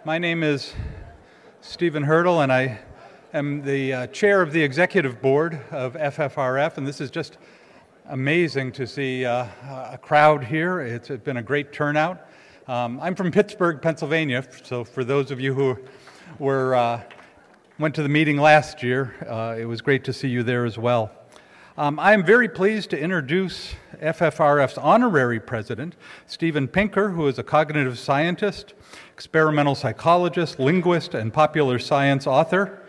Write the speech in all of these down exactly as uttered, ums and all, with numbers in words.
My name is Stephen Hurdle, and I am the uh, chair of the executive board of F F R F, and this is just amazing to see uh, a crowd here. It's been a great turnout. Um, I'm from Pittsburgh, Pennsylvania, so for those of you who were uh, went to the meeting last year, uh, it was great to see you there as well. Um, I am very pleased to introduce F F R F's honorary president, Steven Pinker, who is a cognitive scientist, experimental psychologist, linguist, and popular science author.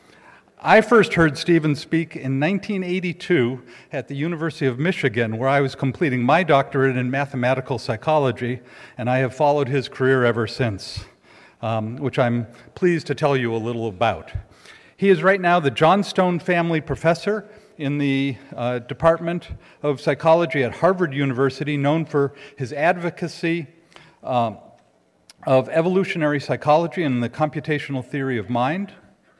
I first heard Steven speak in nineteen eighty-two at the University of Michigan, where I was completing my doctorate in mathematical psychology, and I have followed his career ever since, um, which I'm pleased to tell you a little about. He is right now the Johnstone Family Professor in the uh, Department of Psychology at Harvard University, known for his advocacy um, of evolutionary psychology and the computational theory of mind.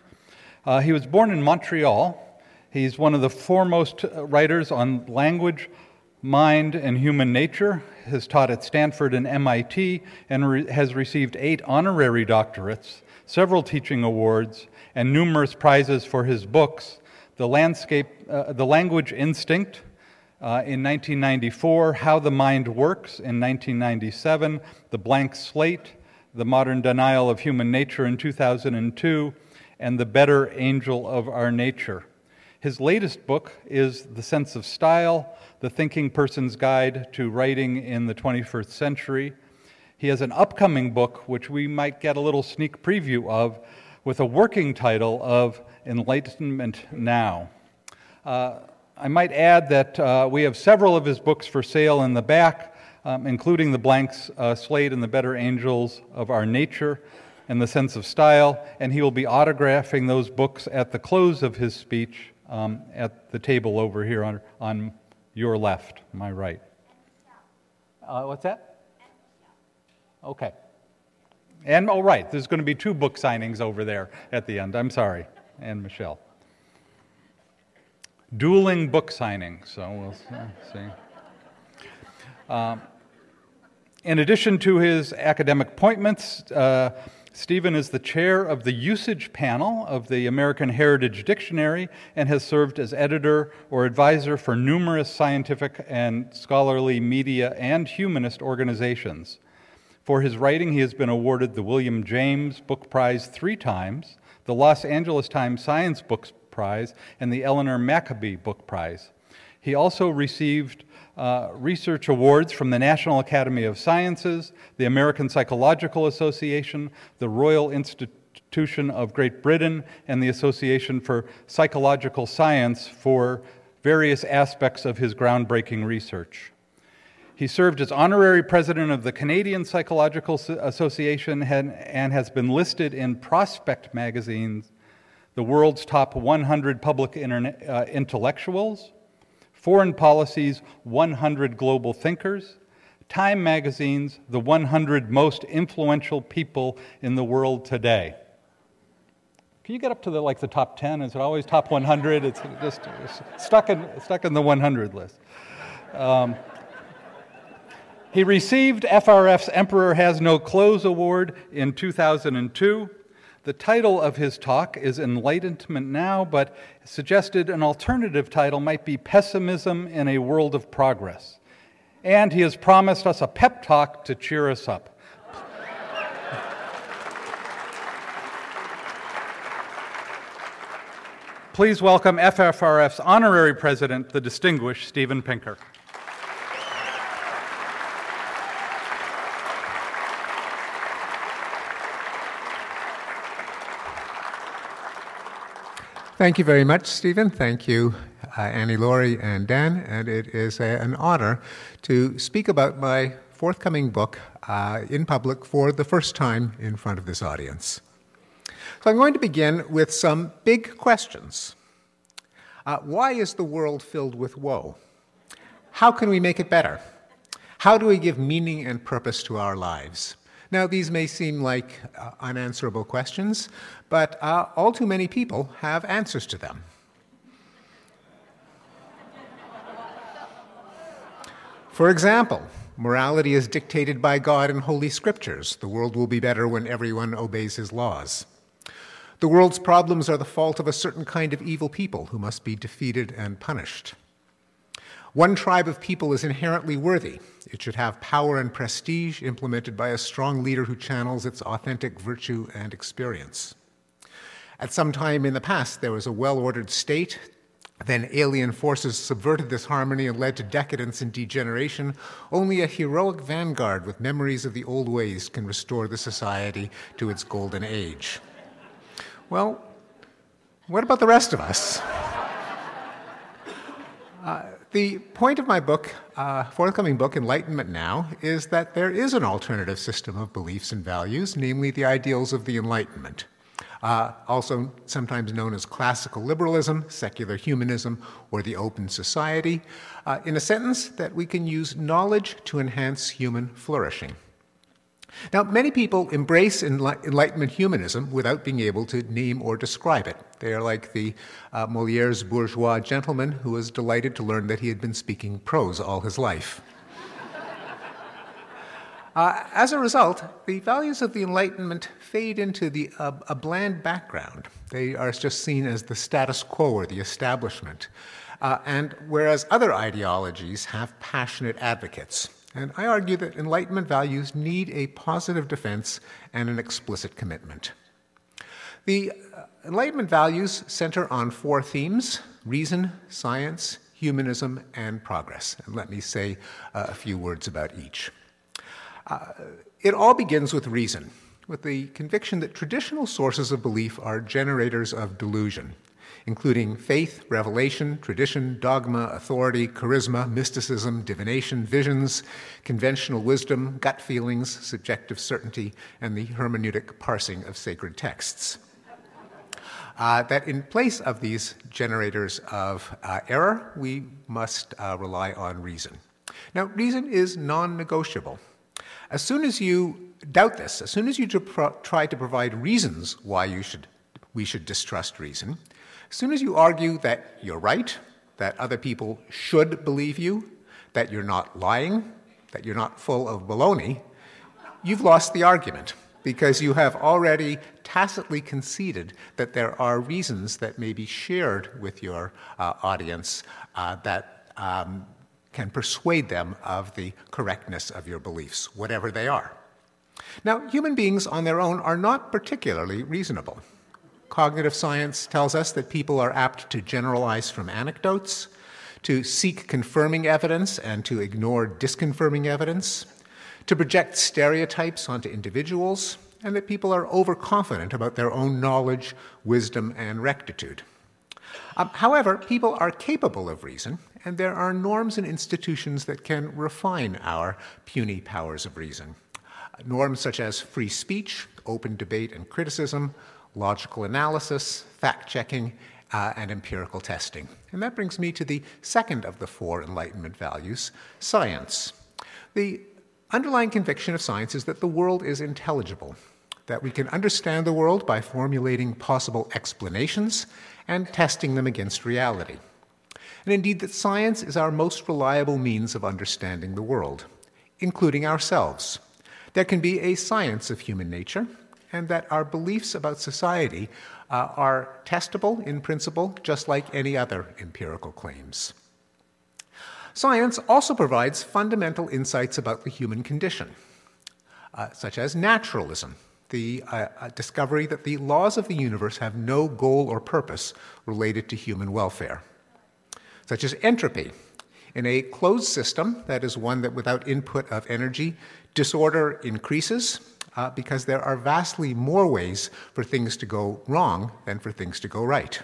Uh, he was born in Montreal. He's one of the foremost writers on language, mind, and human nature. Has taught at Stanford and M I T and re- has received eight honorary doctorates, several teaching awards, and numerous prizes for his books. The Landscape, uh, The Language Instinct uh, in nineteen ninety-four, How the Mind Works in nineteen ninety-seven, The Blank Slate, The Modern Denial of Human Nature in two thousand two, and The Better Angel of Our Nature. His latest book is The Sense of Style, The Thinking Person's Guide to Writing in the twenty-first Century. He has an upcoming book, which we might get a little sneak preview of, with a working title of Enlightenment Now. Uh, I might add that uh, we have several of his books for sale in the back, um, including The Blank uh, Slate and The Better Angels of Our Nature and The Sense of Style, and he will be autographing those books at the close of his speech um, at the table over here on, on your left, my right. Uh, what's that? Okay. And, oh, right, there's going to be two book signings over there at the end. I'm sorry. And Michelle. Dueling book signings, so we'll see. Um, in addition to his academic appointments, uh, Steven is the chair of the usage panel of the American Heritage Dictionary and has served as editor or advisor for numerous scientific and scholarly media and humanist organizations. For his writing, he has been awarded the William James Book Prize three times, the Los Angeles Times Science Book Prize, and the Eleanor Maccoby Book Prize. He also received uh, research awards from the National Academy of Sciences, the American Psychological Association, the Royal Institution of Great Britain, and the Association for Psychological Science for various aspects of his groundbreaking research. He served as honorary president of the Canadian Psychological Association and has been listed in Prospect Magazine's The World's Top one hundred Public Internet, uh, Intellectuals, Foreign Policy's one hundred Global Thinkers, Time Magazine's The one hundred Most Influential People in the World Today. Can you get up to the like the top ten? Is it always top one hundred? It's just it's stuck in stuck in the one hundred list. Um, He received F R F's Emperor Has No Clothes Award in two thousand two. The title of his talk is Enlightenment Now, but suggested an alternative title might be Pessimism in a World of Progress. And he has promised us a pep talk to cheer us up. Please welcome F F R F's honorary president, the distinguished Steven Pinker. Thank you very much, Stephen. Thank you, uh, Annie Laurie and Dan. And it is a, an honor to speak about my forthcoming book uh, in public for the first time in front of this audience. So I'm going to begin with some big questions. Uh, why is the world filled with woe? How can we make it better? How do we give meaning and purpose to our lives? Now, these may seem like uh, unanswerable questions, but uh, all too many people have answers to them. For example, Morality is dictated by God and Holy Scriptures. The world will be better when everyone obeys his laws. The world's problems are the fault of a certain kind of evil people who must be defeated and punished. One tribe of people is inherently worthy. It should have power and prestige implemented by a strong leader who channels its authentic virtue and experience. At some time in the past, there was a well-ordered state. Then alien forces subverted this harmony and led to decadence and degeneration. Only a heroic vanguard with memories of the old ways can restore the society to its golden age. Well, what about the rest of us? Uh, the point of my book, uh, forthcoming book, Enlightenment Now, is that there is an alternative system of beliefs and values, namely the ideals of the Enlightenment. Uh, also sometimes known as classical liberalism, secular humanism, or the open society, uh, in a sentence that we can use knowledge to enhance human flourishing. Now, many people embrace Enlightenment humanism without being able to name or describe it. They are like the uh, Moliere's bourgeois gentleman who was delighted to learn that he had been speaking prose all his life. Uh, as a result, the values of the Enlightenment fade into the, uh, a bland background. They are just seen as the status quo or the establishment. Uh, and whereas other ideologies have passionate advocates. And I argue that Enlightenment values need a positive defense and an explicit commitment. The uh, Enlightenment values center on four themes: reason, science, humanism, and progress. And let me say uh, a few words about each. Uh, it all begins with reason, with the conviction that traditional sources of belief are generators of delusion, including faith, revelation, tradition, dogma, authority, charisma, mysticism, divination, visions, conventional wisdom, gut feelings, subjective certainty, and the hermeneutic parsing of sacred texts. Uh, that in place of these generators of uh, error, we must uh, rely on reason. Now, reason is non-negotiable. As soon as you doubt this, as soon as you try to provide reasons why you should, we should distrust reason, as soon as you argue that you're right, that other people should believe you, that you're not lying, that you're not full of baloney, you've lost the argument, because you have already tacitly conceded that there are reasons that may be shared with your uh, audience uh, that um, can persuade them of the correctness of your beliefs, whatever they are. Now, human beings on their own are not particularly reasonable. Cognitive science tells us that people are apt to generalize from anecdotes, to seek confirming evidence and to ignore disconfirming evidence, to project stereotypes onto individuals, and that people are overconfident about their own knowledge, wisdom, and rectitude. Um, however, people are capable of reason, and there are norms and institutions that can refine our puny powers of reason. Norms such as free speech, open debate and criticism, logical analysis, fact-checking, uh, and empirical testing. And that brings me to the second of the four Enlightenment values, science. The underlying conviction of science is that the world is intelligible, that we can understand the world by formulating possible explanations and testing them against reality. And indeed, that science is our most reliable means of understanding the world, including ourselves. There can be a science of human nature, and that our beliefs about society uh, are testable in principle, just like any other empirical claims. Science also provides fundamental insights about the human condition, uh, such as naturalism, the uh, discovery that the laws of the universe have no goal or purpose related to human welfare, such as entropy. In a closed system, that is one that without input of energy, disorder increases uh, because there are vastly more ways for things to go wrong than for things to go right.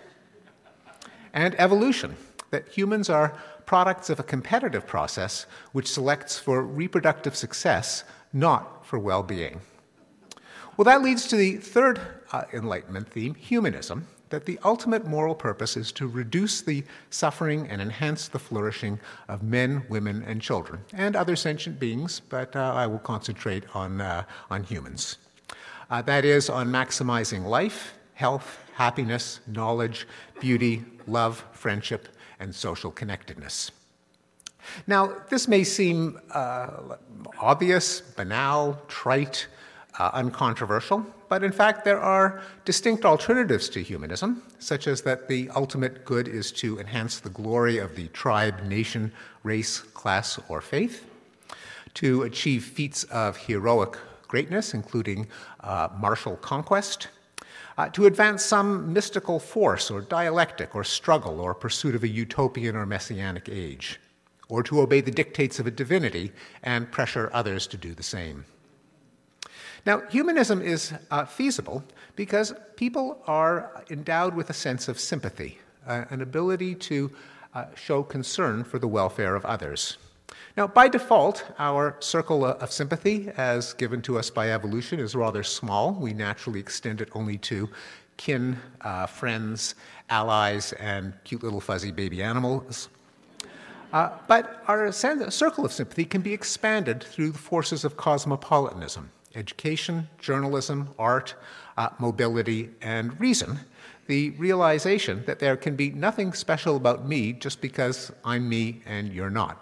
And evolution, that humans are products of a competitive process which selects for reproductive success, not for well-being. Well, that leads to the third uh, Enlightenment theme, humanism, that the ultimate moral purpose is to reduce the suffering and enhance the flourishing of men, women, and children, and other sentient beings, but uh, I will concentrate on, uh, on humans. Uh, that is, on maximizing life, health, happiness, knowledge, beauty, love, friendship, and social connectedness. Now, this may seem uh, obvious, banal, trite, uh, uncontroversial, but in fact there are distinct alternatives to humanism, such as that the ultimate good is to enhance the glory of the tribe, nation, race, class, or faith, to achieve feats of heroic greatness, including uh, martial conquest, uh, to advance some mystical force or dialectic or struggle or pursuit of a utopian or messianic age, or to obey the dictates of a divinity and pressure others to do the same. Now, humanism is uh, feasible because people are endowed with a sense of sympathy, uh, an ability to uh, show concern for the welfare of others. Now, by default, our circle of sympathy, as given to us by evolution, is rather small. We naturally extend it only to kin, uh, friends, allies, and cute little fuzzy baby animals. Uh, but our circle of sympathy can be expanded through the forces of cosmopolitanism: education, journalism, art, uh, mobility, and reason. The realization that there can be nothing special about me just because I'm me and you're not.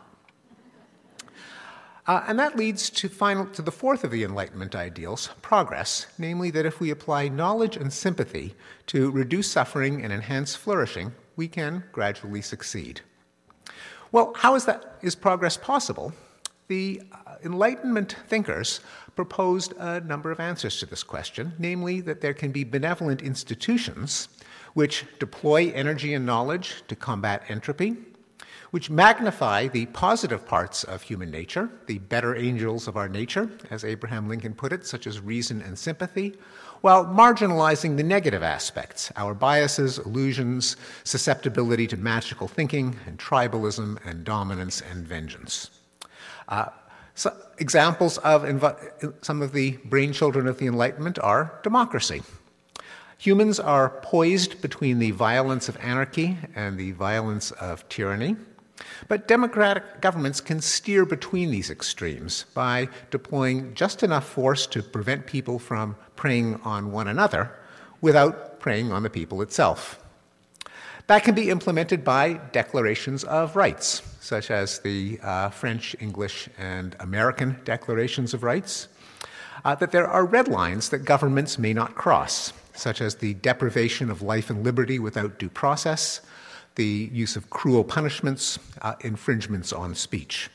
Uh, and that leads to, final, to the fourth of the Enlightenment ideals, progress, namely that if we apply knowledge and sympathy to reduce suffering and enhance flourishing, we can gradually succeed. Well, how is that? Is progress possible? The uh, Enlightenment thinkers proposed a number of answers to this question, namely that there can be benevolent institutions which deploy energy and knowledge to combat entropy, which magnify the positive parts of human nature, the better angels of our nature, as Abraham Lincoln put it, such as reason and sympathy, while marginalizing the negative aspects, our biases, illusions, susceptibility to magical thinking, and tribalism, and dominance, and vengeance. Uh, so examples of inv- some of the brainchildren of the Enlightenment are democracy. Humans are poised between the violence of anarchy and the violence of tyranny. But democratic governments can steer between these extremes by deploying just enough force to prevent people from preying on one another without preying on the people itself. That can be implemented by declarations of rights, such as the uh, French, English, and American Declarations of Rights, uh, that there are red lines that governments may not cross, such as the deprivation of life and liberty without due process, the use of cruel punishments, uh, infringements on speech.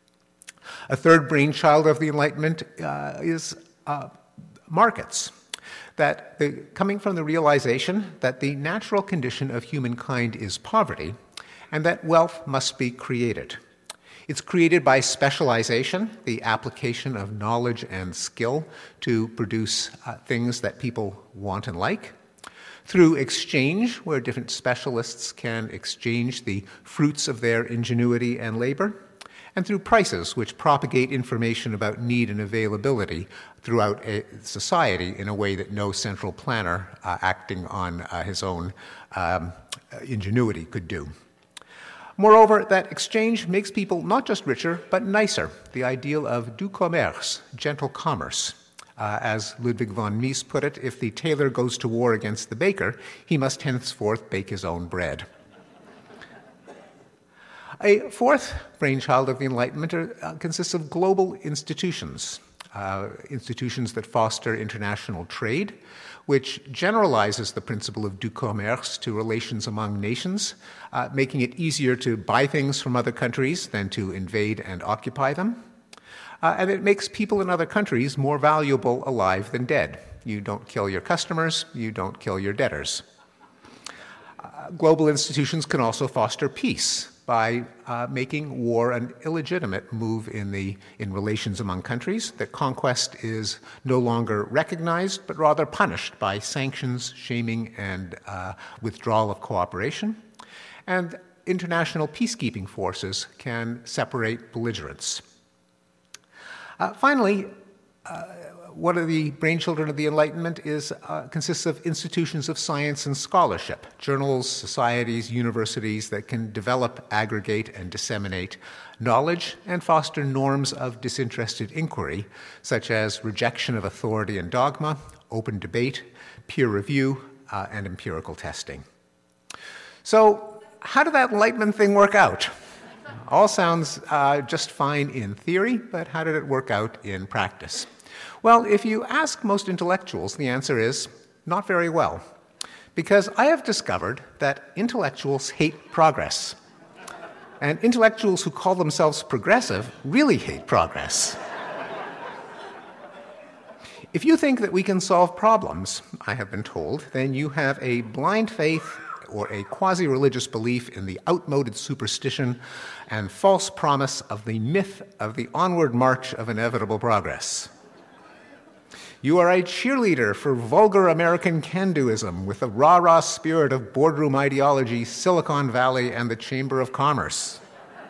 A third brainchild of the Enlightenment uh, is uh, markets, that the, coming from the realization that the natural condition of humankind is poverty and that wealth must be created. It's created by specialization, the application of knowledge and skill to produce uh, things that people want and like, through exchange, where different specialists can exchange the fruits of their ingenuity and labor, and through prices, which propagate information about need and availability throughout a society in a way that no central planner uh, acting on uh, his own um, ingenuity could do. Moreover, that exchange makes people not just richer, but nicer, the ideal of doux commerce, gentle commerce. Uh, as Ludwig von Mies put it, if the tailor goes to war against the baker, he must henceforth bake his own bread. A fourth brainchild of the Enlightenment are, uh, consists of global institutions, uh, institutions that foster international trade, which generalizes the principle of doux commerce to relations among nations, uh, making it easier to buy things from other countries than to invade and occupy them. Uh, and it makes people in other countries more valuable alive than dead. You don't kill your customers, you don't kill your debtors. Uh, global institutions can also foster peace by uh, making war an illegitimate move in, the, in relations among countries, that conquest is no longer recognized, but rather punished by sanctions, shaming, and uh, withdrawal of cooperation. And international peacekeeping forces can separate belligerents. Uh, finally, uh, one of the brainchildren of the Enlightenment is, uh, consists of institutions of science and scholarship, journals, societies, universities that can develop, aggregate, and disseminate knowledge and foster norms of disinterested inquiry, such as rejection of authority and dogma, open debate, peer review, uh, and empirical testing. So, how did that Enlightenment thing work out? All sounds uh, just fine in theory, but how did it work out in practice? Well, if you ask most intellectuals, the answer is not very well. Because I have discovered that intellectuals hate progress. And intellectuals who call themselves progressive really hate progress. If you think that we can solve problems, I have been told, then you have a blind faith or a quasi-religious belief in the outmoded superstition and false promise of the myth of the onward march of inevitable progress. You are a cheerleader for vulgar American can-doism with the rah-rah spirit of boardroom ideology, Silicon Valley, and the Chamber of Commerce.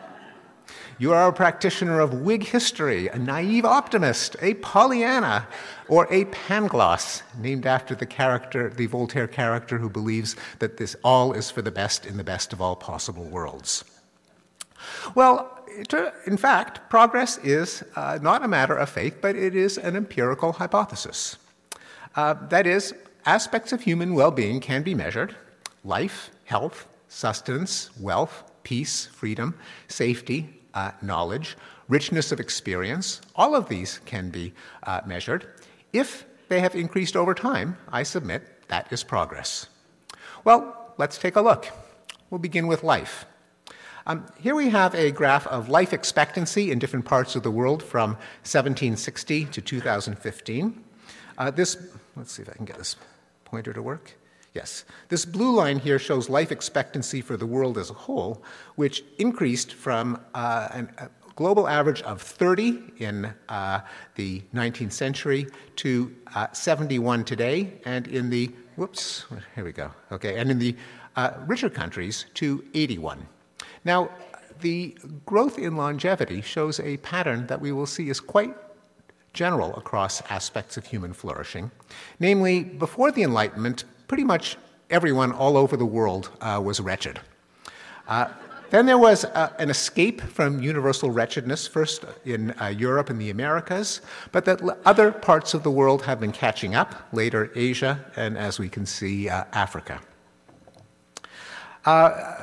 You are a practitioner of Whig history, a naive optimist, a Pollyanna, or a Pangloss, named after the character, the Voltaire character who believes that this all is for the best in the best of all possible worlds. Well, in fact, progress is uh, not a matter of faith, but it is an empirical hypothesis. Uh, that is, aspects of human well-being can be measured: life, health, sustenance, wealth, peace, freedom, safety, uh, knowledge, richness of experience. All of these can be uh, measured. If they have increased over time, I submit that is progress. Well, let's take a look. We'll begin with life. Um, here we have a graph of life expectancy in different parts of the world from seventeen sixty to two thousand fifteen. Uh, this, let's see if I can get this pointer to work. Yes. This blue line here shows life expectancy for the world as a whole, which increased from uh, an, a global average of thirty in uh, the nineteenth century to uh, seventy-one today, and in the, whoops, here we go, okay, and in the uh, richer countries to eighty-one. Now, the growth in longevity shows a pattern that we will see is quite general across aspects of human flourishing. Namely, before the Enlightenment, pretty much everyone all over the world uh, was wretched. Uh, then there was uh, an escape from universal wretchedness, first in uh, Europe and the Americas, but that other parts of the world have been catching up, later Asia, and as we can see, uh, Africa. Uh,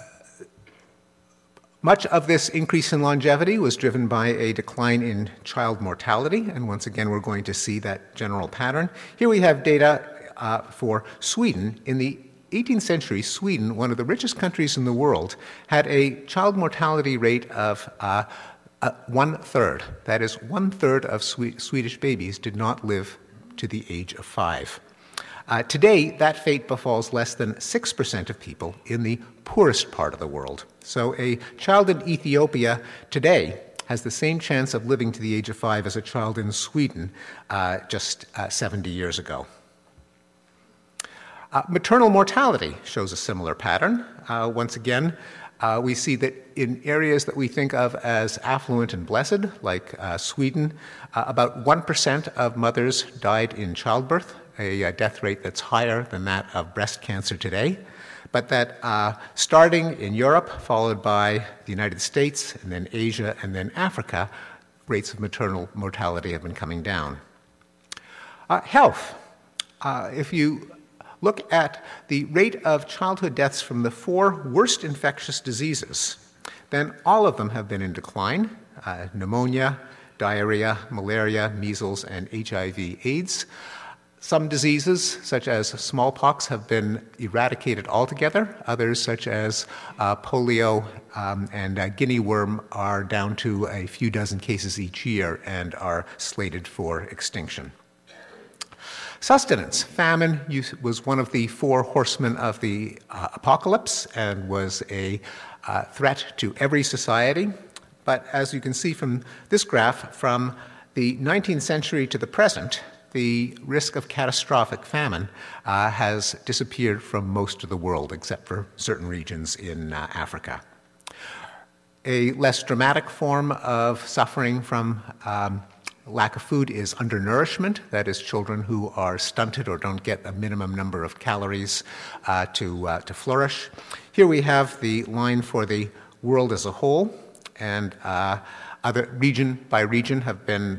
Much of this increase in longevity was driven by a decline in child mortality, and once again we're going to see that general pattern. Here we have data uh, for Sweden. In the eighteenth century, Sweden, one of the richest countries in the world, had a child mortality rate of uh, uh, one-third. That is, one-third of Swe- Swedish babies did not live to the age of five. Uh, today, that fate befalls less than six percent of people in the poorest part of the world. So a child in Ethiopia today has the same chance of living to the age of five as a child in Sweden uh, just uh, seventy years ago. Uh, maternal mortality shows a similar pattern. Uh, once again, uh, we see that in areas that we think of as affluent and blessed, like uh, Sweden, uh, about one percent of mothers died in childbirth, a, a death rate that's higher than that of breast cancer today, but that uh, starting in Europe, followed by the United States, and then Asia, and then Africa, rates of maternal mortality have been coming down. Uh, health. Uh, if you look at the rate of childhood deaths from the four worst infectious diseases, then all of them have been in decline: uh, pneumonia, diarrhea, malaria, measles, and H I V AIDS. Some diseases, such as smallpox, have been eradicated altogether. Others, such as uh, polio um, and uh, guinea worm, are down to a few dozen cases each year and are slated for extinction. Sustenance. Famine was one of the four horsemen of the uh, apocalypse and was a uh, threat to every society. But as you can see from this graph, from the nineteenth century to the present, the risk of catastrophic famine uh, has disappeared from most of the world, except for certain regions in uh, Africa. A less dramatic form of suffering from um, lack of food is undernourishment. That is, children who are stunted or don't get a minimum number of calories uh, to, uh, to flourish. Here we have the line for the world as a whole, and uh, other region by region have been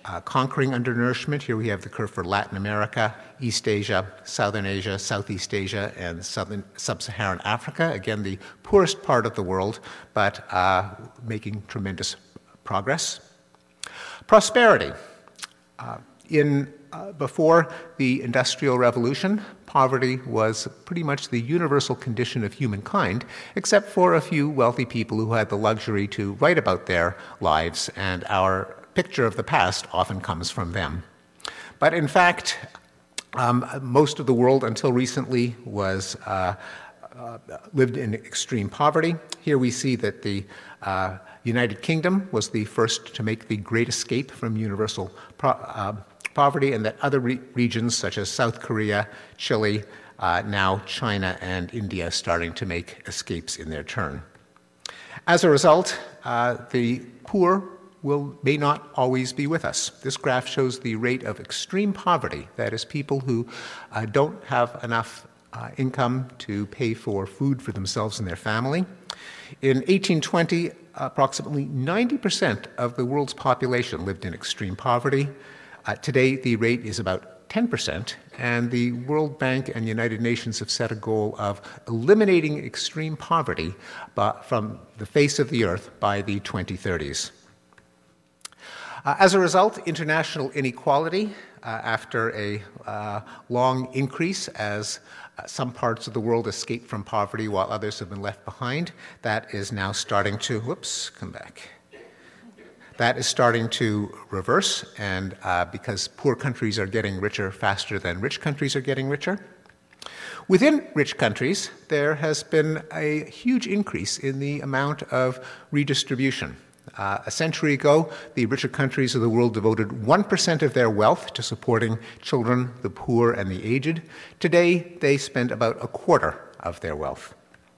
uh, conquering undernourishment. Here we have the curve for Latin America, East Asia, Southern Asia, Southeast Asia, and Southern Sub-Saharan Africa. Again, the poorest part of the world, but uh, making tremendous progress. Prosperity. Uh, in uh, before the Industrial Revolution, poverty was pretty much the universal condition of humankind, except for a few wealthy people who had the luxury to write about their lives, and our picture of the past often comes from them. But in fact, um, most of the world until recently was uh, uh, lived in extreme poverty. Here we see that the uh, United Kingdom was the first to make the Great Escape from universal pro uh, poverty, and that other re regions such as South Korea, Chile, uh, now China and India starting to make escapes in their turn. As a result, uh, the poor will may not always be with us. This graph shows the rate of extreme poverty, that is, people who uh, don't have enough uh, income to pay for food for themselves and their family. In eighteen twenty, approximately ninety percent of the world's population lived in extreme poverty. Uh, today, the rate is about ten percent, and the World Bank and United Nations have set a goal of eliminating extreme poverty by, from the face of the earth by the twenty thirties. Uh, as a result, international inequality, uh, after a uh, long increase as uh, some parts of the world escape from poverty while others have been left behind, that is now starting to, whoops, come back. That is starting to reverse, and uh, because poor countries are getting richer faster than rich countries are getting richer. Within rich countries, there has been a huge increase in the amount of redistribution. Uh, a century ago, the richer countries of the world devoted one percent of their wealth to supporting children, the poor, and the aged. Today, they spend about a quarter of their wealth.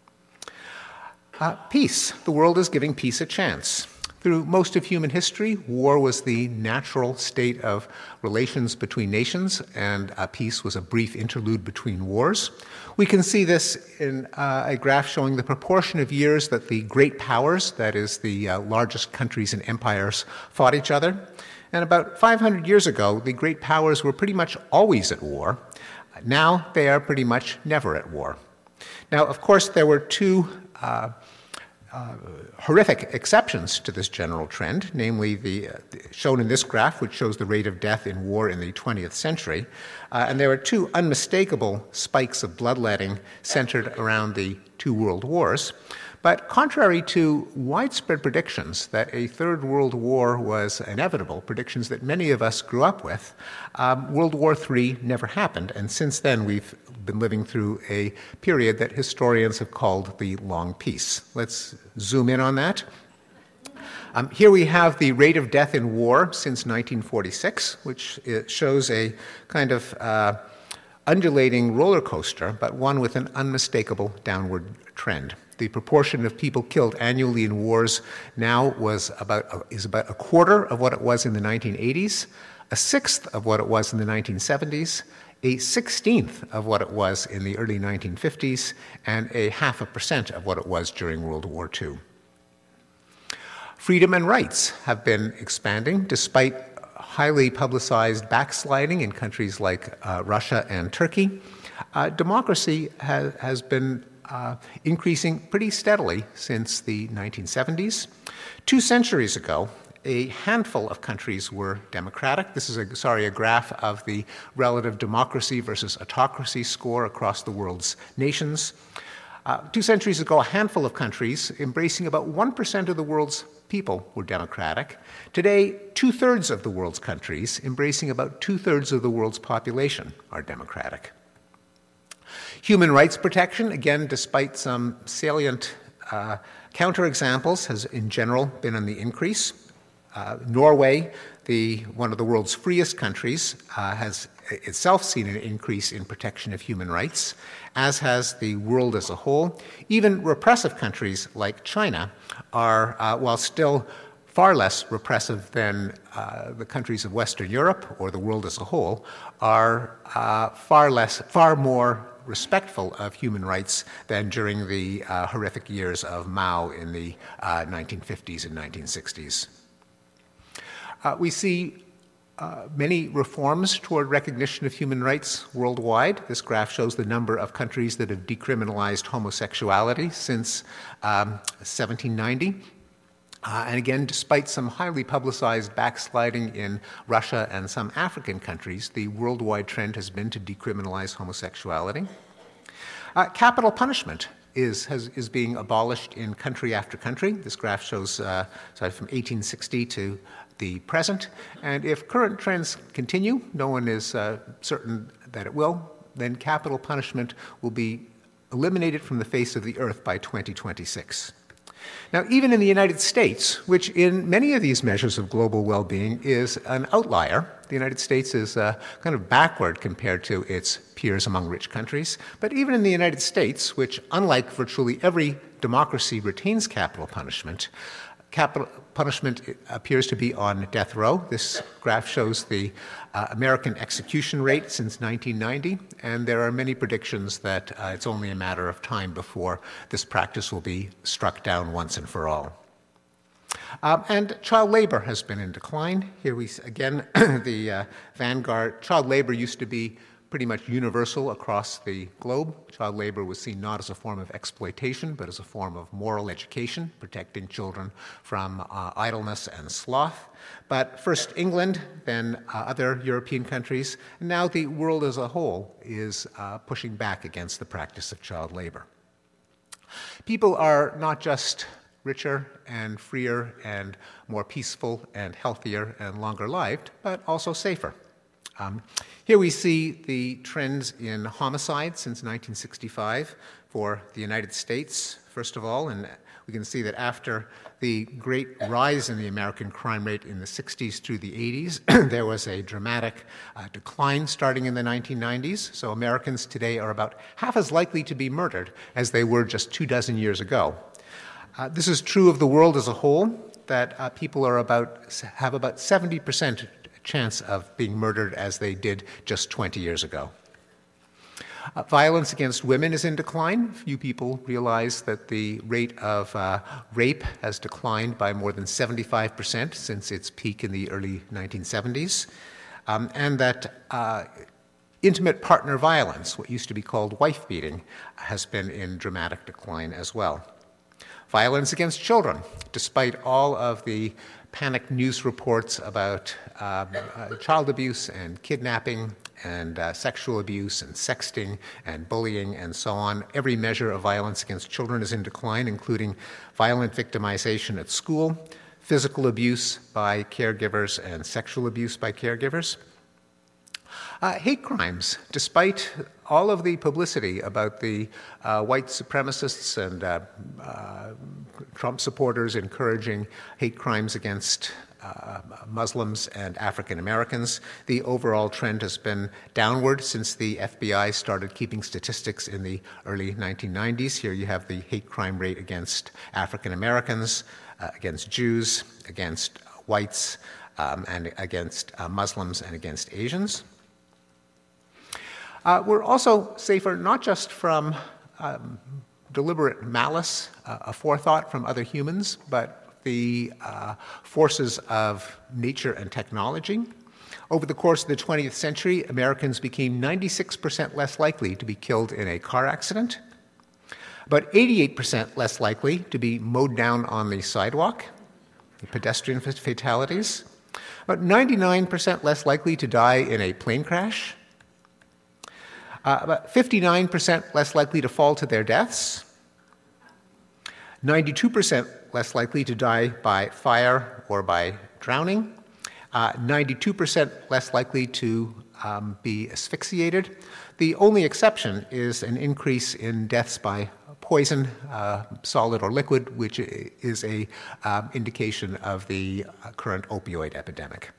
Uh, peace. The world is giving peace a chance. Through most of human history, war was the natural state of relations between nations, and uh, peace was a brief interlude between wars. We can see this in uh, a graph showing the proportion of years that the great powers, that is, the uh, largest countries and empires, fought each other. And about five hundred years ago, the great powers were pretty much always at war. Now they are pretty much never at war. Now, of course, there were two uh, Uh, horrific exceptions to this general trend, namely the, uh, the shown in this graph, which shows the rate of death in war in the twentieth century. Uh, and there are two unmistakable spikes of bloodletting centered around the two world wars. But contrary to widespread predictions that a third world war was inevitable, predictions that many of us grew up with, um, World War Three never happened. And since then, we've been living through a period that historians have called the Long Peace. Let's zoom in on that. Um, here we have the rate of death in war since nineteen forty-six, which shows a kind of uh, undulating roller coaster, but one with an unmistakable downward trend. The proportion of people killed annually in wars now was about is about a quarter of what it was in the nineteen eighties, a sixth of what it was in the nineteen seventies, a sixteenth of what it was in the early nineteen fifties, and a half a percent of what it was during World War Two. Freedom and rights have been expanding despite highly publicized backsliding in countries like uh, Russia and Turkey. Uh, democracy has, has been Uh, increasing pretty steadily since the nineteen seventies. Two centuries ago, a handful of countries were democratic. This is, a, sorry, a graph of the relative democracy versus autocracy score across the world's nations. Uh, two centuries ago, a handful of countries, embracing about one percent of the world's people, were democratic. Today, two-thirds of the world's countries, embracing about two-thirds of the world's population, are democratic. Human rights protection, again, despite some salient uh, counterexamples, has in general been on the increase. Uh, Norway, the, one of the world's freest countries, uh, has itself seen an increase in protection of human rights, as has the world as a whole. Even repressive countries like China are, uh, while still far less repressive than uh, the countries of Western Europe or the world as a whole, are uh, far less, far more respectful of human rights than during the uh, horrific years of Mao in the uh, nineteen fifties and nineteen sixties. Uh, we see uh, many reforms toward recognition of human rights worldwide. This graph shows the number of countries that have decriminalized homosexuality since um, seventeen ninety. Uh, and again, despite some highly publicized backsliding in Russia and some African countries, the worldwide trend has been to decriminalize homosexuality. Uh, capital punishment is, has, is being abolished in country after country. This graph shows uh, sorry, from eighteen sixty to the present. And if current trends continue, no one is uh, certain that it will, then capital punishment will be eliminated from the face of the earth by twenty twenty-six. Now, even in the United States, which in many of these measures of global well-being is an outlier, the United States is uh, kind of backward compared to its peers among rich countries. But even in the United States, which unlike virtually every democracy retains capital punishment, capital punishment appears to be on death row. This graph shows the uh, American execution rate since nineteen ninety, and there are many predictions that uh, it's only a matter of time before this practice will be struck down once and for all. Um, and child labor has been in decline. Here we, again, the uh, vanguard. Child labor used to be pretty much universal across the globe. Child labor was seen not as a form of exploitation, but as a form of moral education, protecting children from uh, idleness and sloth. But first England, then uh, other European countries, and now the world as a whole is uh, pushing back against the practice of child labor. People are not just richer and freer and more peaceful and healthier and longer lived, but also safer. Um, here we see the trends in homicide since nineteen sixty-five for the United States, first of all, and we can see that after the great rise in the American crime rate in the sixties through the eighties, there was a dramatic uh, decline starting in the nineteen nineties. So Americans today are about half as likely to be murdered as they were just two dozen years ago. Uh, this is true of the world as a whole, that uh, people are about, have about seventy percent chance of being murdered as they did just twenty years ago. Uh, violence against women is in decline. Few people realize that the rate of uh, rape has declined by more than seventy-five percent since its peak in the early nineteen seventies, um, and that uh, intimate partner violence, what used to be called wife beating, has been in dramatic decline as well. Violence against children, despite all of the panicked news reports about um, uh, child abuse and kidnapping and uh, sexual abuse and sexting and bullying and so on. Every measure of violence against children is in decline, including violent victimization at school, physical abuse by caregivers, and sexual abuse by caregivers. Uh, hate crimes, despite all of the publicity about the uh, white supremacists and uh, uh, Trump supporters encouraging hate crimes against uh, Muslims and African Americans, the overall trend has been downward since the F B I started keeping statistics in the early nineteen nineties. Here you have the hate crime rate against African Americans, uh, against Jews, against whites, um, and against uh, Muslims and against Asians. Uh, we're also safer not just from um, deliberate malice, uh, a forethought from other humans, but the uh, forces of nature and technology. Over the course of the twentieth century, Americans became ninety-six percent less likely to be killed in a car accident, but eighty-eight percent less likely to be mowed down on the sidewalk, the pedestrian fatalities, about ninety-nine percent less likely to die in a plane crash, Uh, about fifty-nine percent less likely to fall to their deaths, ninety-two percent less likely to die by fire or by drowning, uh, ninety-two percent less likely to um, be asphyxiated. The only exception is an increase in deaths by poison, uh, solid or liquid, which is a um, indication of the uh, current opioid epidemic.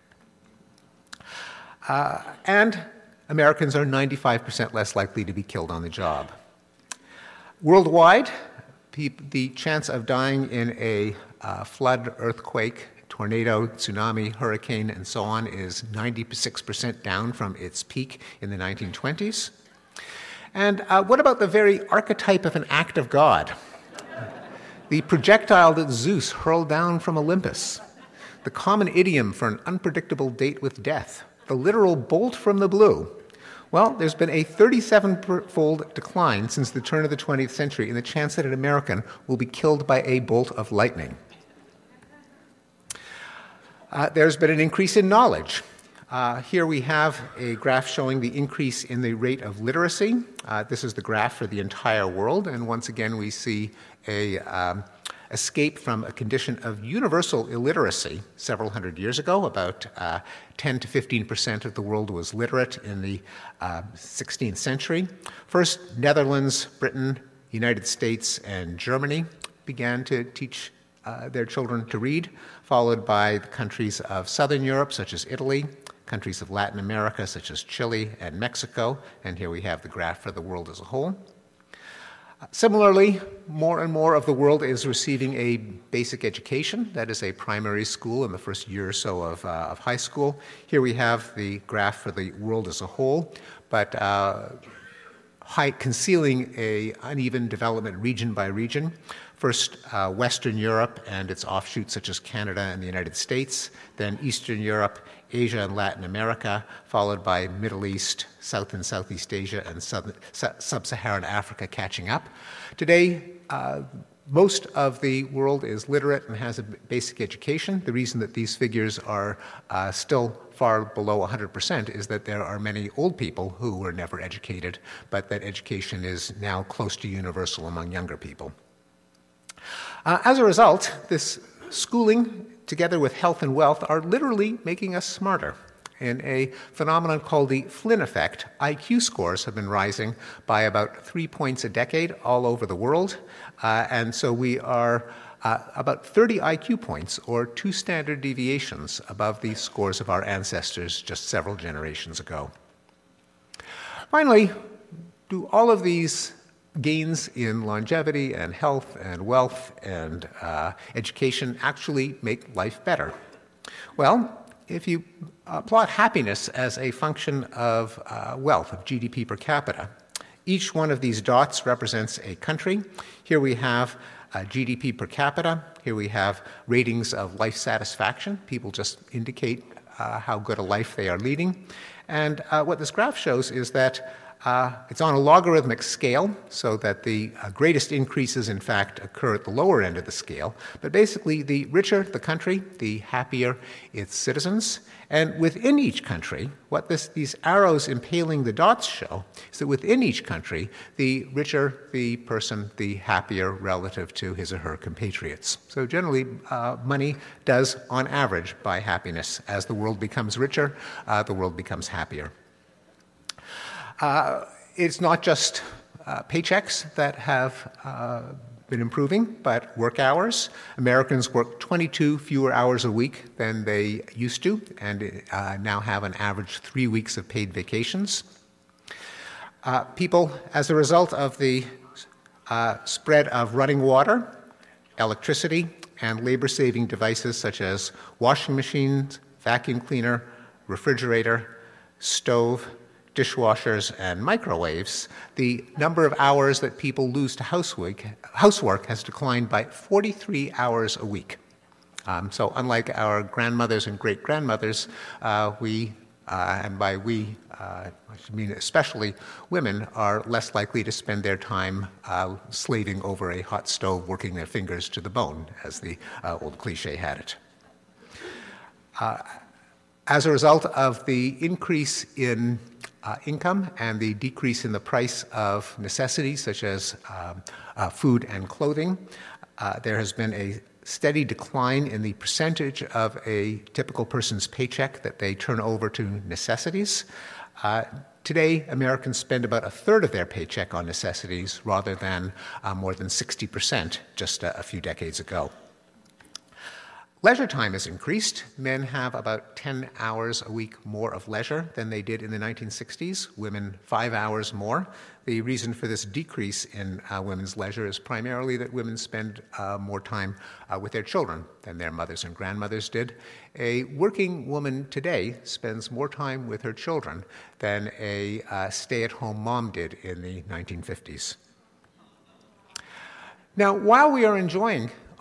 Uh, and Americans are ninety-five percent less likely to be killed on the job. Worldwide, the chance of dying in a uh, flood, earthquake, tornado, tsunami, hurricane, and so on is ninety-six percent down from its peak in the nineteen twenties. And uh, what about the very archetype of an act of God? The projectile that Zeus hurled down from Olympus. the common idiom for an unpredictable date with death, the literal bolt from the blue. Well, there's been a thirty-seven-fold decline since the turn of the twentieth century in the chance that an American will be killed by a bolt of lightning. Uh, there's been an increase in knowledge. Uh, here we have a graph showing the increase in the rate of literacy. Uh, this is the graph for the entire world, and once again we see a um, escape from a condition of universal illiteracy several hundred years ago. About uh, ten to fifteen percent of the world was literate in the uh, sixteenth century. First, Netherlands, Britain, United States, and Germany began to teach uh, their children to read, followed by the countries of Southern Europe, such as Italy, countries of Latin America, such as Chile and Mexico, and here we have the graph for the world as a whole. Similarly, more and more of the world is receiving a basic education, that is a primary school in the first year or so of, uh, of high school. Here we have the graph for the world as a whole, but uh, high, concealing a uneven development region by region. First, uh, Western Europe and its offshoots such as Canada and the United States, then Eastern Europe, Asia and Latin America, followed by Middle East, South and Southeast Asia, and Sub-Saharan Africa catching up. Today, uh, most of the world is literate and has a basic education. The reason that these figures are uh, still far below one hundred percent is that there are many old people who were never educated, but that education is now close to universal among younger people. Uh, as a result, this schooling, together with health and wealth, are literally making us smarter. In a phenomenon called the Flynn effect, I Q scores have been rising by about three points a decade all over the world, uh, and so we are uh, about thirty I Q points, or two standard deviations, above the scores of our ancestors just several generations ago. Finally, do all of these gains in longevity and health and wealth and uh, education actually make life better? Well, if you uh, plot happiness as a function of uh, wealth, of G D P per capita, each one of these dots represents a country. Here we have uh, G D P per capita. Here we have ratings of life satisfaction. People just indicate uh, how good a life they are leading. And uh, what this graph shows is that Uh, it's on a logarithmic scale, so that the uh, greatest increases, in fact, occur at the lower end of the scale. But basically, the richer the country, the happier its citizens. And within each country, what this, these arrows impaling the dots show is that within each country, the richer the person, the happier relative to his or her compatriots. So generally, uh, money does, on average, buy happiness. As the world becomes richer, uh, the world becomes happier. Uh, it's not just uh, paychecks that have uh, been improving, but work hours. Americans work twenty-two fewer hours a week than they used to, and uh, now have an average three weeks of paid vacations. Uh, people, as a result of the uh, spread of running water, electricity, and labor-saving devices such as washing machines, vacuum cleaner, refrigerator, stove, dishwashers, and microwaves, the number of hours that people lose to housework, housework has declined by forty-three hours a week. Um, so unlike our grandmothers and great-grandmothers, uh, we, uh, and by we, uh, I mean especially women, are less likely to spend their time uh, slaving over a hot stove, working their fingers to the bone, as the uh, old cliche had it. Uh, as a result of the increase in Uh, income and the decrease in the price of necessities such as um, uh, food and clothing, uh, there has been a steady decline in the percentage of a typical person's paycheck that they turn over to necessities. Uh, today, Americans spend about a third of their paycheck on necessities rather than uh, more than sixty percent just a, a few decades ago. Leisure time has increased. Men have about ten hours a week more of leisure than they did in the nineteen sixties, women five hours more. The reason for this decrease in uh, women's leisure is primarily that women spend uh, more time uh, with their children than their mothers and grandmothers did. A working woman today spends more time with her children than a uh, stay-at-home mom did in the nineteen fifties. Now, while we are enjoying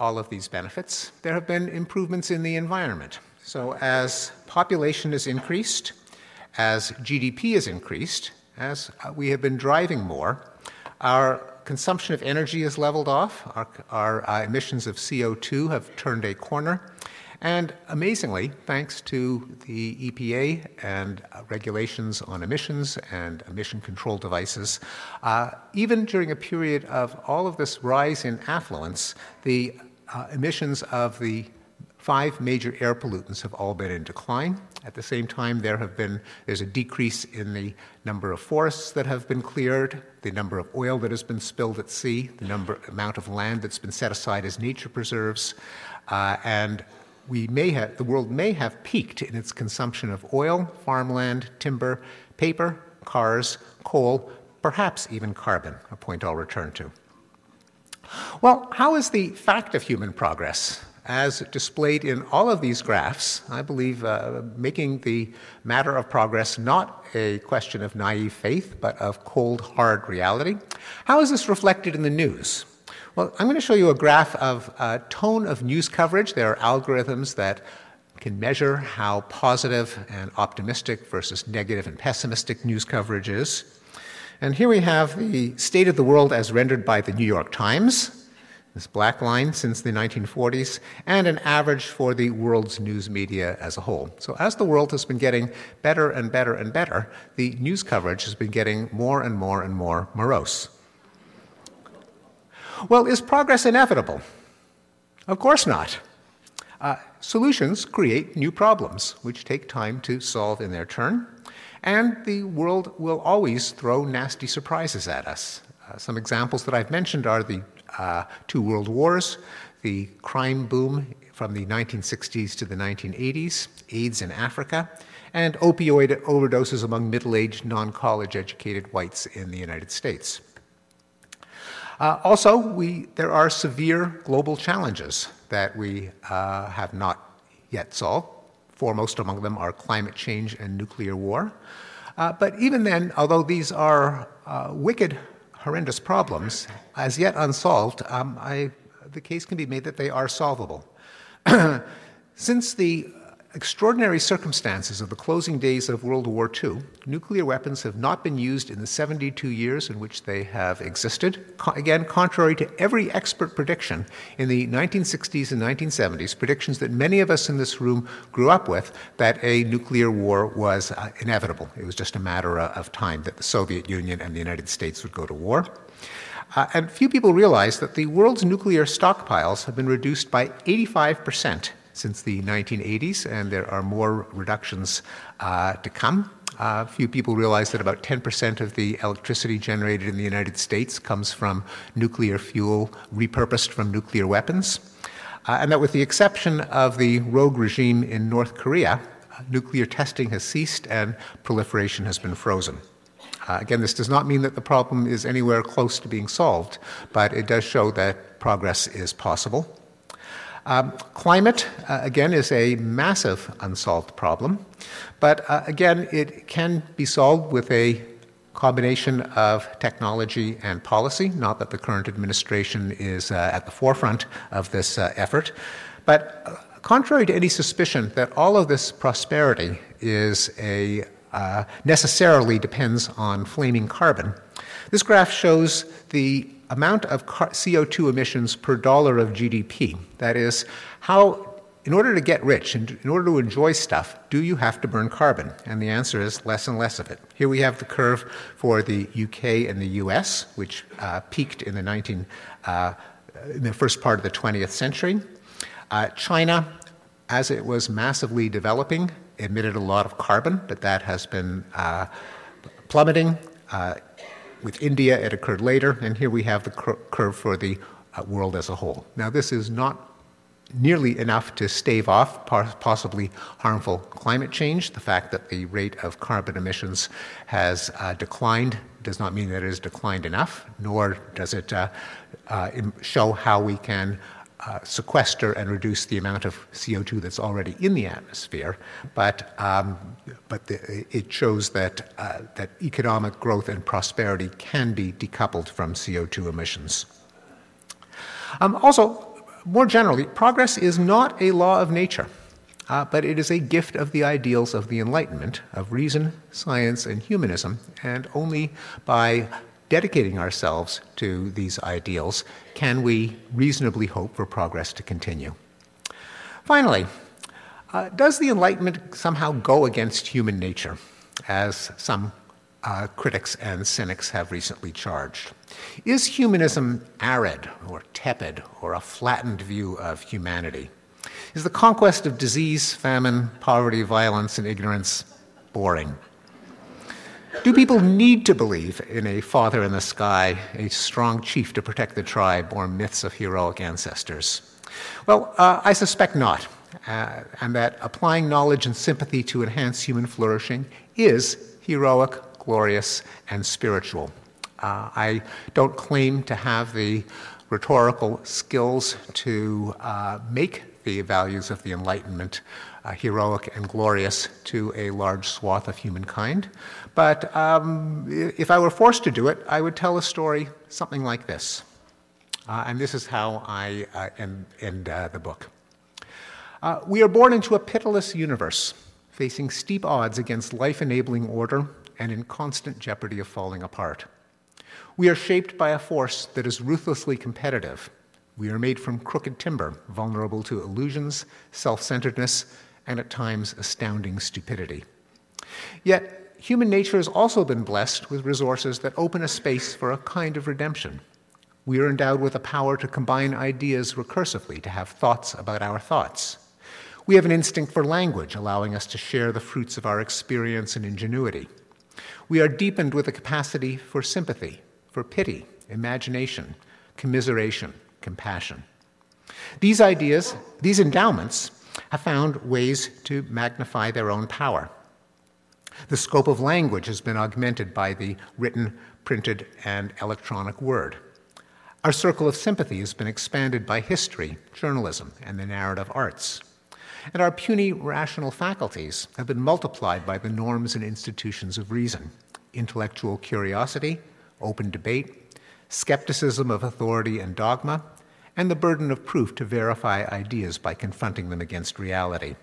all of these benefits, there have been improvements in the environment. So as population has increased, as G D P has increased, as we have been driving more, our consumption of energy has leveled off, our, our uh, emissions of C O two have turned a corner, and amazingly, thanks to the E P A and uh, regulations on emissions and emission control devices, uh, even during a period of all of this rise in affluence, the uh, emissions of the five major air pollutants have all been in decline. At the same time, there have been, there's a decrease in the number of forests that have been cleared, the number of oil that has been spilled at sea, the number, amount of land that's been set aside as nature preserves, uh, and we may have, the world may have peaked in its consumption of oil, farmland, timber, paper, cars, coal, perhaps even carbon, a point I'll return to. Well, how is the fact of human progress, as displayed in all of these graphs, I believe uh, making the matter of progress not a question of naive faith, but of cold, hard reality? How is this reflected in the news? Well, I'm going to show you a graph of uh, tone of news coverage. There are algorithms that can measure how positive and optimistic versus negative and pessimistic news coverage is. And here we have the state of the world as rendered by the New York Times, this black line since the nineteen forties, and an average for the world's news media as a whole. So as the world has been getting better and better and better, the news coverage has been getting more and more and more morose. Well, is progress inevitable? Of course not. Uh, solutions create new problems, which take time to solve in their turn, and the world will always throw nasty surprises at us. Uh, some examples that I've mentioned are the uh, two world wars, the crime boom from the nineteen sixties to the nineteen eighties, AIDS in Africa, and opioid overdoses among middle-aged, non-college educated whites in the United States. Uh, also, we, there are severe global challenges that we uh, have not yet solved. Foremost among them are climate change and nuclear war. Uh, but even then, although these are uh, wicked, horrendous problems, as yet unsolved, um, I, the case can be made that they are solvable. Since the extraordinary circumstances of the closing days of World War Two, nuclear weapons have not been used in the seventy-two years in which they have existed. Co- again, contrary to every expert prediction in the nineteen sixties and nineteen seventies, predictions that many of us in this room grew up with, that a nuclear war was uh, inevitable. It was just a matter of time that the Soviet Union and the United States would go to war. Uh, and few people realize that the world's nuclear stockpiles have been reduced by eighty-five percent since the nineteen eighties, and there are more reductions uh, to come. Uh, few people realize that about ten percent of the electricity generated in the United States comes from nuclear fuel repurposed from nuclear weapons, uh, and that with the exception of the rogue regime in North Korea, uh, nuclear testing has ceased and proliferation has been frozen. Uh, again, this does not mean that the problem is anywhere close to being solved, but it does show that progress is possible. Um, climate, uh, again, is a massive unsolved problem, but uh, again, it can be solved with a combination of technology and policy. Not that the current administration is uh, at the forefront of this uh, effort, but uh, contrary to any suspicion that all of this prosperity is a uh, necessarily depends on flaming carbon, this graph shows the amount of C O two emissions per dollar of G D P. That is, how, in order to get rich and in order to enjoy stuff, do you have to burn carbon? And the answer is less and less of it. Here we have the curve for the U K and the U S, which uh, peaked in the, nineteen, uh, in the first part of the twentieth century. Uh, China, as it was massively developing, emitted a lot of carbon, but that has been uh, plummeting. Uh, With India, it occurred later, and here we have the cur- curve for the uh, world as a whole. Now, this is not nearly enough to stave off par- possibly harmful climate change. The fact that the rate of carbon emissions has uh, declined does not mean that it has declined enough, nor does it uh, uh, show how we can Uh, sequester and reduce the amount of C O two that's already in the atmosphere, but um, but the, it shows that uh, that economic growth and prosperity can be decoupled from C O two emissions. Um, also, More generally, progress is not a law of nature, uh, but it is a gift of the ideals of the Enlightenment, of reason, science, and humanism, and only by dedicating ourselves to these ideals can we reasonably hope for progress to continue. Finally, uh, does the Enlightenment somehow go against human nature, as some uh, critics and cynics have recently charged? Is humanism arid or tepid or a flattened view of humanity? Is the conquest of disease, famine, poverty, violence, and ignorance boring? Do people need to believe in a father in the sky, a strong chief to protect the tribe, or myths of heroic ancestors? Well, uh, I suspect not, uh, and that applying knowledge and sympathy to enhance human flourishing is heroic, glorious, and spiritual. Uh, I don't claim to have the rhetorical skills to uh, make the values of the Enlightenment uh, heroic and glorious to a large swath of humankind. But um, if I were forced to do it, I would tell a story something like this. Uh, and this is how I uh, end, end uh, the book. Uh, we are born into a pitiless universe, facing steep odds against life-enabling order and in constant jeopardy of falling apart. We are shaped by a force that is ruthlessly competitive. We are made from crooked timber, vulnerable to illusions, self-centeredness, and at times astounding stupidity. Yet, human nature has also been blessed with resources that open a space for a kind of redemption. We are endowed with a power to combine ideas recursively, to have thoughts about our thoughts. We have an instinct for language, allowing us to share the fruits of our experience and ingenuity. We are deepened with a capacity for sympathy, for pity, imagination, commiseration, compassion. These ideas, these endowments, have found ways to magnify their own power. The scope of language has been augmented by the written, printed, and electronic word. Our circle of sympathy has been expanded by history, journalism, and the narrative arts. And our puny rational faculties have been multiplied by the norms and institutions of reason: intellectual curiosity, open debate, skepticism of authority and dogma, and the burden of proof to verify ideas by confronting them against reality.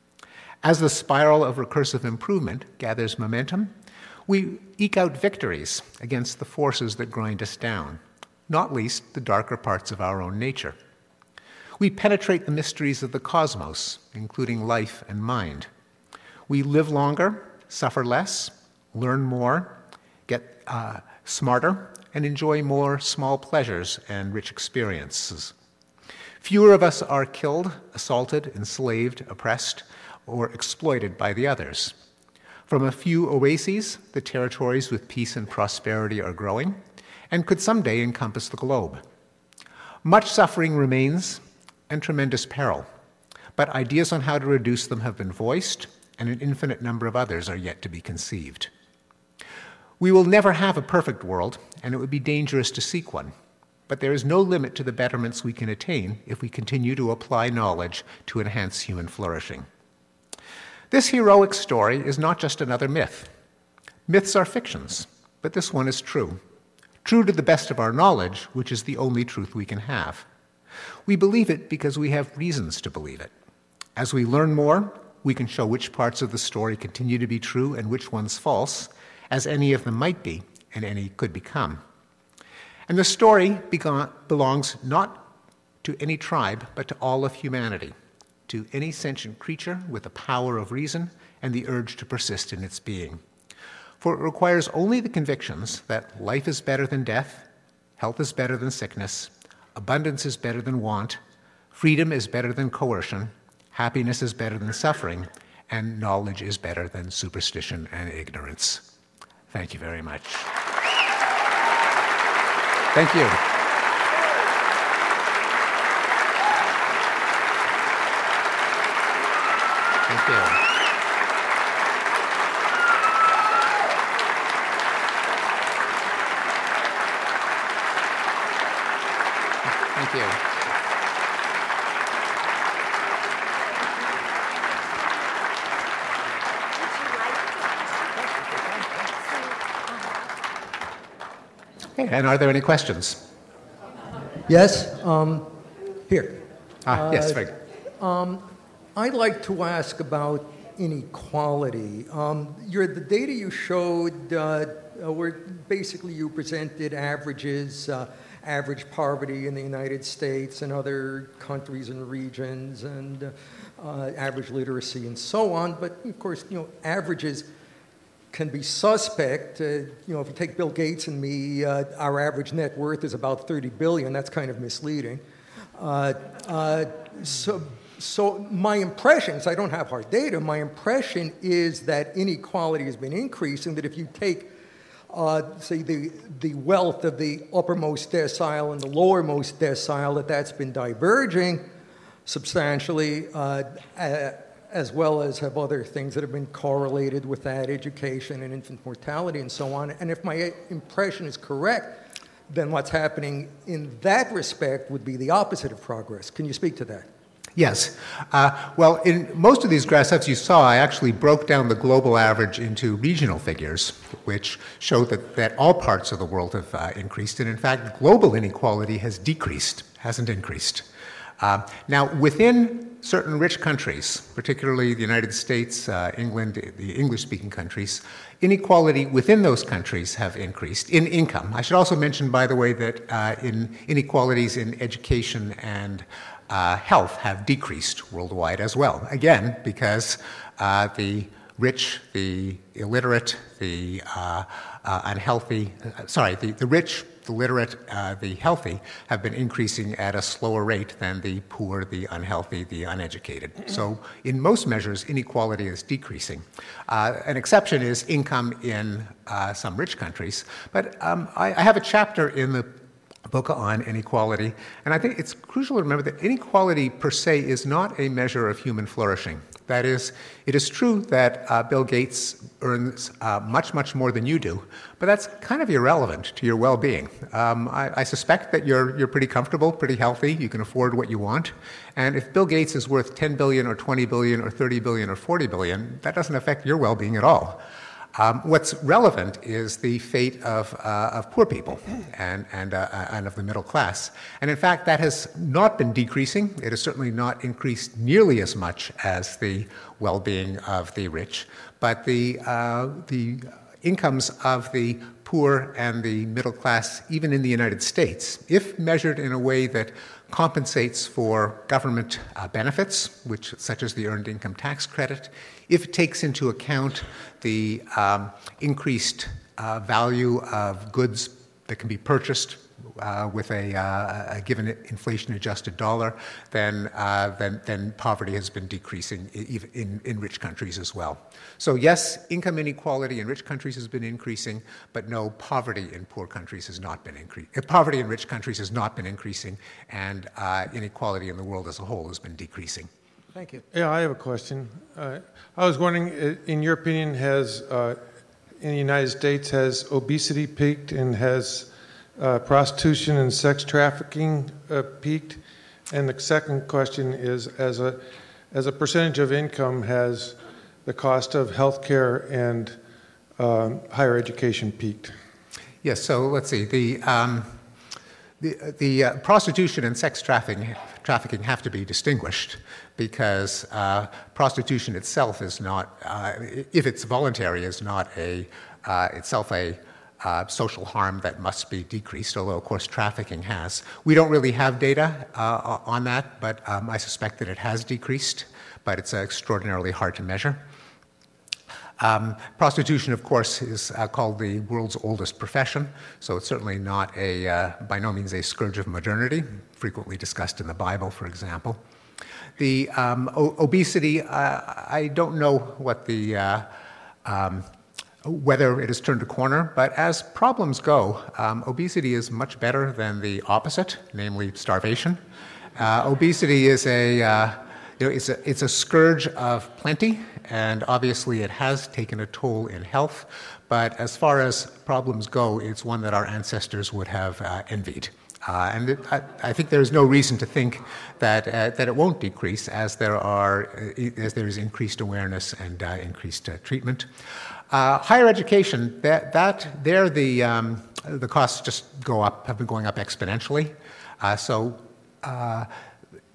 As the spiral of recursive improvement gathers momentum, we eke out victories against the forces that grind us down, not least the darker parts of our own nature. We penetrate the mysteries of the cosmos, including life and mind. We live longer, suffer less, learn more, get uh, smarter, and enjoy more small pleasures and rich experiences. Fewer of us are killed, assaulted, enslaved, oppressed, or exploited by the others. From a few oases, the territories with peace and prosperity are growing and could someday encompass the globe. Much suffering remains and tremendous peril, but ideas on how to reduce them have been voiced, and an infinite number of others are yet to be conceived. We will never have a perfect world, and it would be dangerous to seek one. But there is no limit to the betterments we can attain if we continue to apply knowledge to enhance human flourishing. This heroic story is not just another myth. Myths are fictions, but this one is true. True to the best of our knowledge, which is the only truth we can have. We believe it because we have reasons to believe it. As we learn more, we can show which parts of the story continue to be true and which ones false, as any of them might be, and any could become. And the story belongs not to any tribe, but to all of humanity, to any sentient creature with the power of reason and the urge to persist in its being. For it requires only the convictions that life is better than death, health is better than sickness, abundance is better than want, freedom is better than coercion, happiness is better than suffering, and knowledge is better than superstition and ignorance. Thank you very much. Thank you. Thank you. Thank you. Okay, and are there any questions? Yes, um, here. Ah, yes, very good. Um, I'd like to ask about inequality. Um, your, the data you showed uh, were basically you presented averages, uh, average poverty in the United States and other countries and regions, and uh, average literacy and so on. But of course, you know, averages can be suspect. Uh, you know, if you take Bill Gates and me, uh, our average net worth is about thirty billion. That's kind of misleading. Uh, uh, so, so my impression, so I don't have hard data, my impression is that inequality has been increasing, that if you take, uh, say, the, the wealth of the uppermost decile and the lowermost decile, that that's been diverging substantially, uh, uh, as well as have other things that have been correlated with that, education and infant mortality and so on. And if my impression is correct, then what's happening in that respect would be the opposite of progress. Can you speak to that? Yes. Uh, well, in most of these graphs, as you saw, I actually broke down the global average into regional figures, which show that, that all parts of the world have uh, increased. And in fact, global inequality has decreased, hasn't increased. Uh, now, within certain rich countries, particularly the United States, uh, England, the English-speaking countries, inequality within those countries have increased in income. I should also mention, by the way, that uh, in inequalities in education and uh, health have decreased worldwide as well. Again, because uh, the rich, the illiterate, the uh, uh, unhealthy, uh, sorry, the, the rich, the literate, uh, the healthy have been increasing at a slower rate than the poor, the unhealthy, the uneducated. So in most measures, inequality is decreasing. Uh, an exception is income in uh, some rich countries. But um, I, I have a chapter in the book on inequality, and I think it's crucial to remember that inequality per se is not a measure of human flourishing. That is, it is true that uh, Bill Gates earns uh, much, much more than you do, but that's kind of irrelevant to your well-being. Um, I, I suspect that you're, you're pretty comfortable, pretty healthy, you can afford what you want, and if Bill Gates is worth ten billion or twenty billion or thirty billion or forty billion, that doesn't affect your well-being at all. Um, what's relevant is the fate of, uh, of poor people and, and, uh, and of the middle class. And in fact, that has not been decreasing. It has certainly not increased nearly as much as the well-being of the rich. But the, uh, the incomes of the poor and the middle class, even in the United States, if measured in a way that compensates for government uh, benefits, which, such as the Earned Income Tax Credit, if it takes into account the um, increased uh, value of goods that can be purchased uh, with a, uh, a given inflation-adjusted dollar, then, uh, then, then poverty has been decreasing in, in, in rich countries as well. So yes, income inequality in rich countries has been increasing, but no, poverty in poor countries has not been increasing. Poverty in rich countries has not been increasing, and uh, inequality in the world as a whole has been decreasing. Thank you. Yeah, I have a question. Uh, I was wondering, in your opinion, has uh, in the United States, has obesity peaked, and has uh, prostitution and sex trafficking uh, peaked? And the second question is, as a as a percentage of income, has the cost of health care and um, higher education peaked? Yes. So let's see. The um, the, the uh, prostitution and sex trafficking trafficking have to be distinguished, because uh, prostitution itself is not, uh, if it's voluntary, is not a uh, itself a uh, social harm that must be decreased, although, of course, trafficking has. We don't really have data uh, on that, but um, I suspect that it has decreased, but it's uh, extraordinarily hard to measure. Um, prostitution, of course, is uh, called the world's oldest profession, so it's certainly not a, uh, by no means a scourge of modernity, frequently discussed in the Bible, for example. The um, o- obesity, uh, I don't know what the, uh, um, whether it has turned a corner, but as problems go, um, obesity is much better than the opposite, namely starvation. Uh, obesity is a, uh, you know, it's a, it's a scourge of plenty, and obviously it has taken a toll in health, but as far as problems go, it's one that our ancestors would have uh, envied. Uh, and it, I, I think there is no reason to think that uh, that it won't decrease as there are uh, as there is increased awareness and uh, increased uh, treatment. Uh, higher education, that that there the um, the costs just go up, have been going up exponentially. Uh, so. Uh,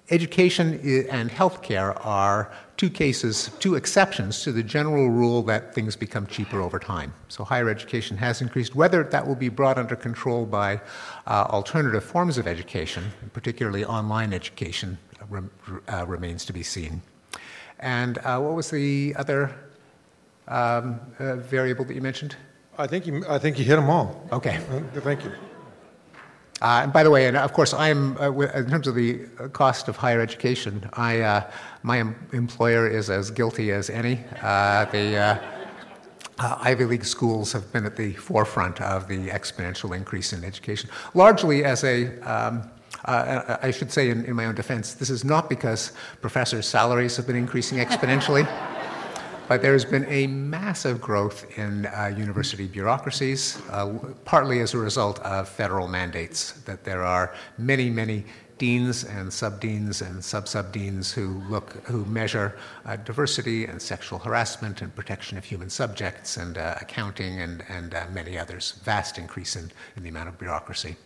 education and healthcare are two cases, two exceptions to the general rule that things become cheaper over time. So higher education has increased. Whether that will be brought under control by uh, alternative forms of education, particularly online education, rem, uh, remains to be seen. And uh, what was the other um, uh, variable that you mentioned? I think you, I think you hit them all. Okay. Uh, thank you. Uh, and by the way, and of course, I'm uh, in terms of the cost of higher education, I, uh, my em employer is as guilty as any. Uh, the uh, uh, Ivy League schools have been at the forefront of the exponential increase in education, largely as a um, uh, I should say in, in my own defense, this is not because professors' salaries have been increasing exponentially. But there has been a massive growth in uh, university bureaucracies, uh, partly as a result of federal mandates, that there are many, many deans and subdeans and sub-subdeans who look, who measure uh, diversity and sexual harassment and protection of human subjects and uh, accounting and, and uh, many others. Vast increase in, in the amount of bureaucracy.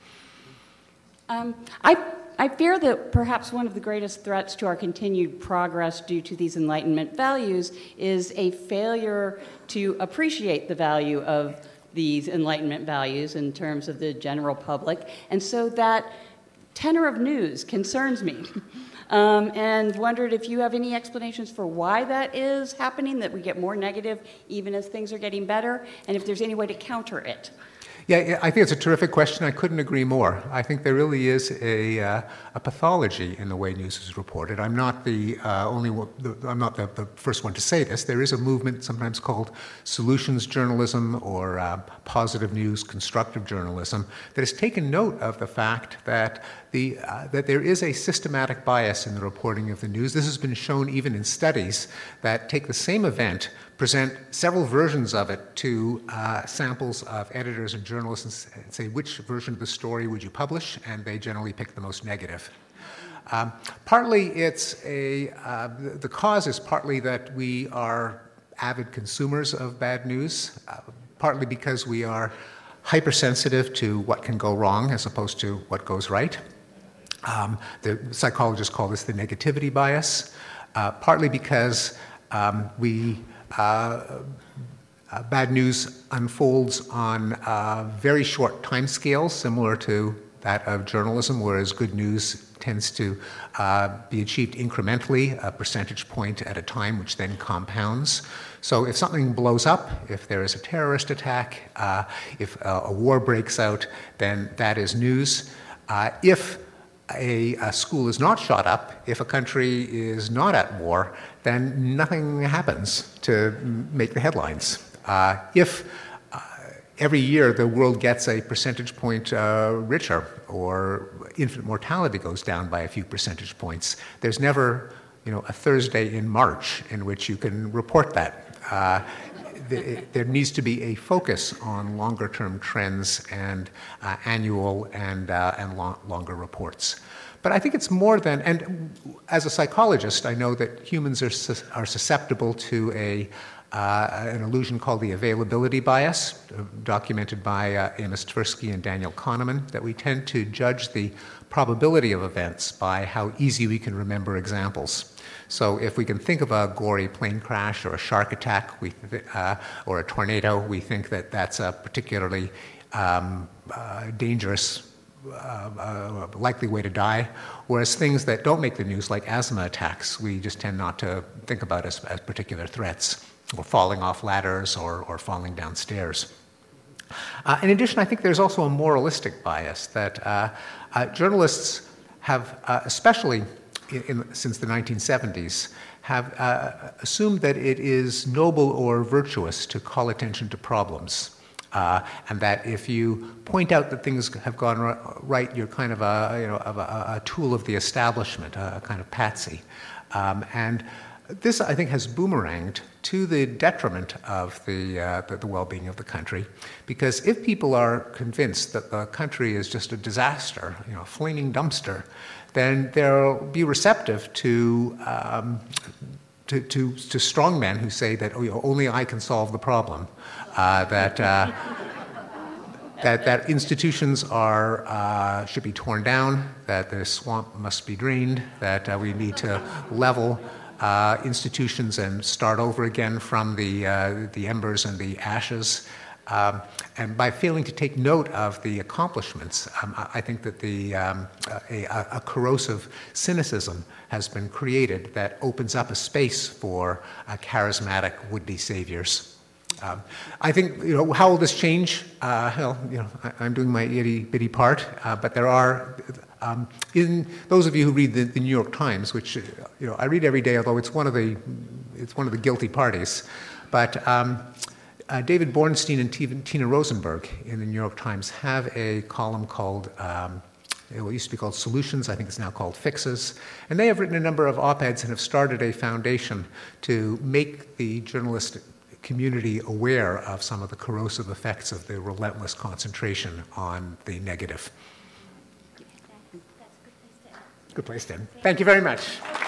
Um, I I fear that perhaps one of the greatest threats to our continued progress due to these Enlightenment values is a failure to appreciate the value of these Enlightenment values in terms of the general public. And so that tenor of news concerns me. Um, and wondered if you have any explanations for why that is happening, that we get more negative even as things are getting better, and if there's any way to counter it. Yeah, I think it's a terrific question. I couldn't agree more. I think there really is a, uh, a pathology in the way news is reported. I'm not the uh, only one, the, I'm not the, the first one to say this. There is a movement sometimes called solutions journalism or uh, positive news, constructive journalism that has taken note of the fact that the uh, that there is a systematic bias in the reporting of the news. This has been shown even in studies that take the same event, present several versions of it to uh, samples of editors and journalists and say, which version of the story would you publish? And they generally pick the most negative. Um, partly it's a, uh, the cause is partly that we are avid consumers of bad news, uh, partly because we are hypersensitive to what can go wrong as opposed to what goes right. Um, the psychologists call this the negativity bias, uh, partly because um, we Uh, uh, bad news unfolds on uh, very short time scales, similar to that of journalism, whereas good news tends to uh, be achieved incrementally, a percentage point at a time, which then compounds. So if something blows up, if there is a terrorist attack, uh, if uh, a war breaks out, then that is news. Uh, if A, a school is not shot up, if a country is not at war, then nothing happens to make the headlines. Uh, if uh, every year the world gets a percentage point uh, richer, or infant mortality goes down by a few percentage points, there's never, you know, a Thursday in March in which you can report that. Uh, There needs to be a focus on longer-term trends and uh, annual and, uh, and long, longer reports. But I think it's more than, and as a psychologist, I know that humans are, sus are susceptible to a, uh, an illusion called the availability bias, uh, documented by uh, Amos Tversky and Daniel Kahneman, that we tend to judge the probability of events by how easy we can remember examples. So if we can think of a gory plane crash or a shark attack we, uh, or a tornado, we think that that's a particularly um, uh, dangerous, uh, uh, likely way to die. Whereas things that don't make the news, like asthma attacks, we just tend not to think about as, as particular threats, or falling off ladders or, or falling downstairs. Uh, in addition, I think there's also a moralistic bias that uh, uh, journalists have, uh, especially In, in, since the nineteen seventies, have uh, assumed that it is noble or virtuous to call attention to problems, uh, and that if you point out that things have gone right, you're kind of a, you know, of a, a tool of the establishment, a kind of patsy. Um, and this, I think, has boomeranged to the detriment of the, uh, the, the well-being of the country, because if people are convinced that the country is just a disaster, you know, a flaming dumpster, then they'll be receptive to, um, to, to, to strong men who say that, oh, you know, only I can solve the problem. Uh, that, uh, that, that institutions are, uh, should be torn down, that the swamp must be drained, that uh, we need to level uh, institutions and start over again from the, uh, the embers and the ashes. Um, and by failing to take note of the accomplishments, um, I think that the, um, a, a corrosive cynicism has been created that opens up a space for uh, charismatic would-be saviors. Um, I think, you know, how will this change? Uh, well, you know, I, I'm doing my itty-bitty part, uh, but there are, um, in those of you who read the, the New York Times, which, you know, I read every day, although it's one of the, it's one of the guilty parties, but um, Uh, David Bornstein and Tina Rosenberg in the New York Times have a column called, um, it used to be called Solutions, I think it's now called Fixes, and they have written a number of op-eds and have started a foundation to make the journalistic community aware of some of the corrosive effects of the relentless concentration on the negative. Good place to end. Thank you very much.